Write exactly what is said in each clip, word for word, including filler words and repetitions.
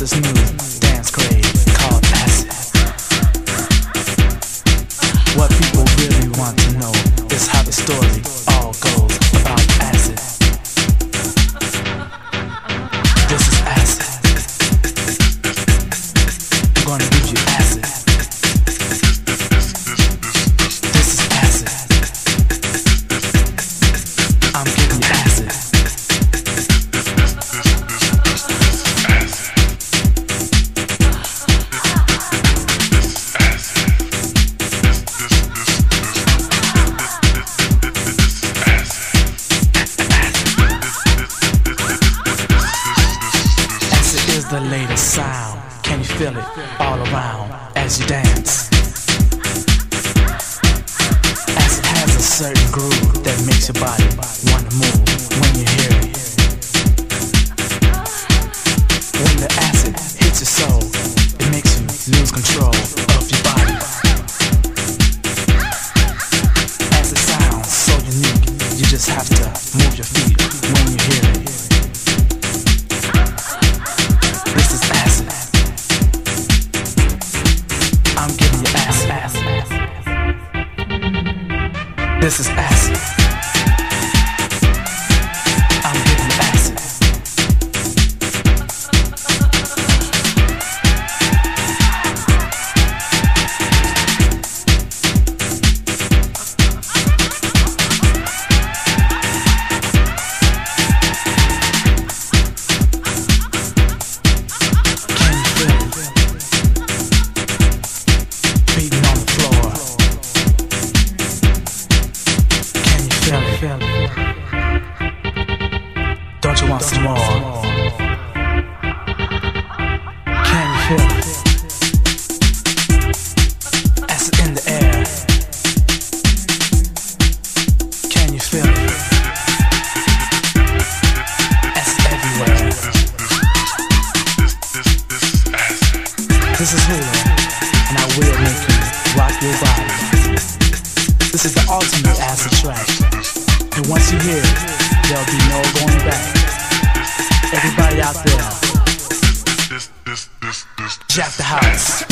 this new dance craze called acid. What people really want to know is how the story all goes about acid. This is acid. I'm gonna give you acid. This is acid. I'm giving you acid. The latest sound, can you feel it all around as you dance? Acid has a certain groove that makes your body want to move when you hear it. When the acid hits your soul, it makes you lose control of your body. Acid sounds so unique, you just have to move your feet when you hear it. This is acid. I'm giving you acid. This is acid. I'm giving you acid. Don't you want some more? Can you feel it? Acid in the air. Can you feel it? Acid everywhere. This is Hula, and I will make you rock your body. This is the ultimate acid track. And once you hear it, there'll be no going back. Everybody out there, jack the house.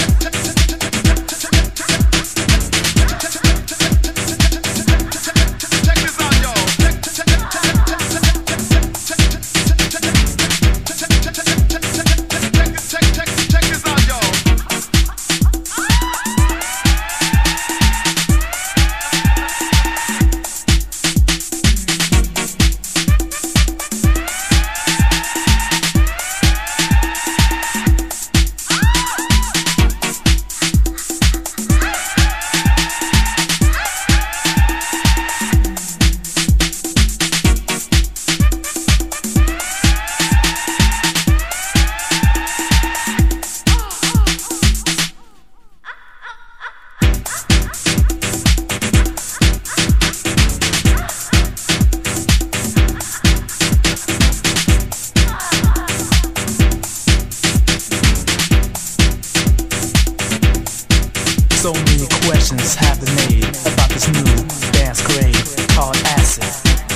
So many questions have been made about this new dance craze called acid.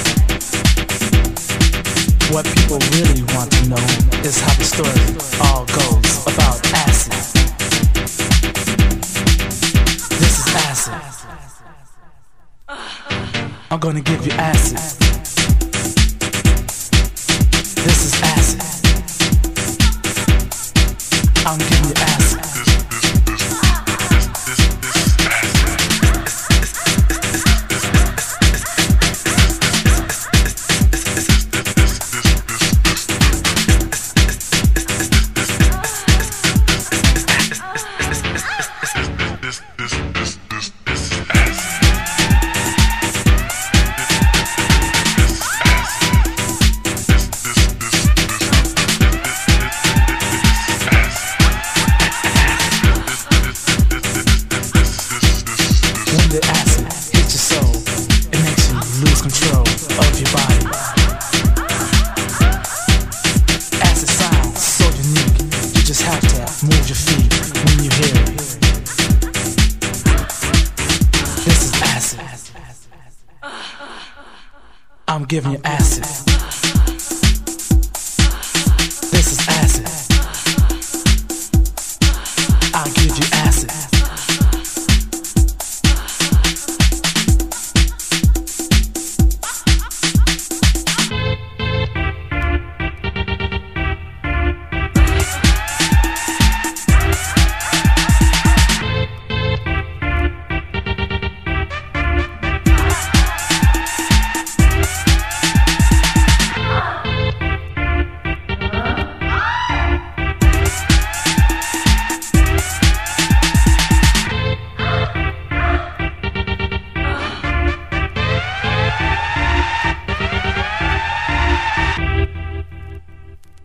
What people really want to know is how the story all goes about acid. This is acid. I'm gonna give you acid. This is acid. I'm giving you acid. The acid hits your soul, it makes you lose control of your body. Acid sounds so unique, you just have to move your feet when you hear it. This is acid. I'm giving you acid.